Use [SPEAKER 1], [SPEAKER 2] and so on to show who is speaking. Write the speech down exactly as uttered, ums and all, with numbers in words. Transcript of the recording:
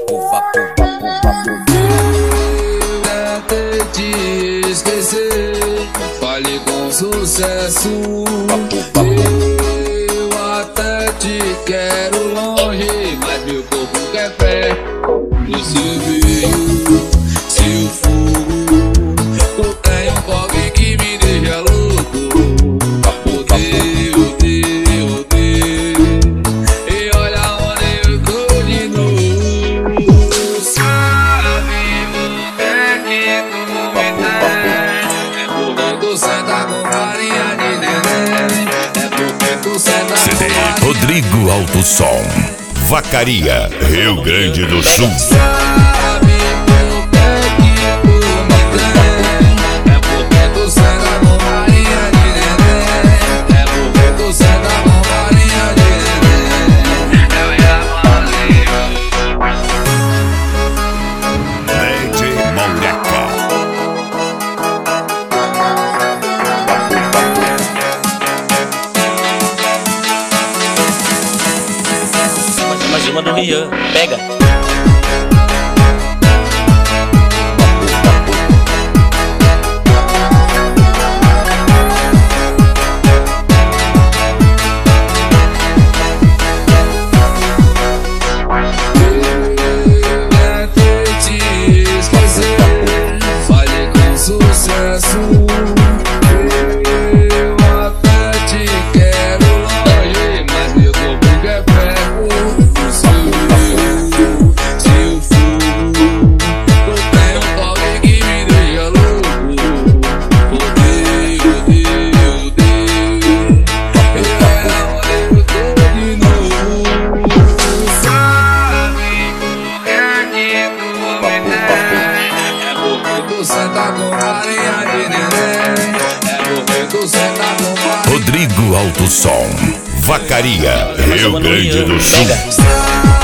[SPEAKER 1] vapo, vapo, vapo, vapo.
[SPEAKER 2] Tentei te esquecer, falei com sucesso.
[SPEAKER 1] Vapo, vapo.
[SPEAKER 2] Eu até te quero longe, mas meu corpo quer fé. Você veio, seu fogo, eu tenho um fogo que me deixa louco. Odeio, odeio, odeio, e olha onde eu tô de novo. Sabe por que que tu me tem? É porque tu senta com farinha de neném. É porque tu senta com
[SPEAKER 3] C D
[SPEAKER 2] farinha.
[SPEAKER 3] Rodrigo Alto Som, Vacaria, Rio Grande do Sul.
[SPEAKER 2] Sabe por que que tu me tem? É porque tu senta com farinha de neném. É porque tu senta com farinha de neném. Eu ia fazer.
[SPEAKER 3] D J Moleca.
[SPEAKER 4] Mais uma do Rian, pega.
[SPEAKER 2] Tentei te esquecer, falei com sucesso. Eu até te quero longe, mas meu corpo quer perto. Seu seu fogo, eu tenho um toque que me deixa louco. Odeio, odeio, odeio, e olha onde eu tô de novo. Sabe por que que tu me tem? É porque tu senta com farinha de neném. É porque tu senta com farinha.
[SPEAKER 3] Rodrigo Alto Som, Vacaria, Rio Grande do Sul.
[SPEAKER 4] Pega.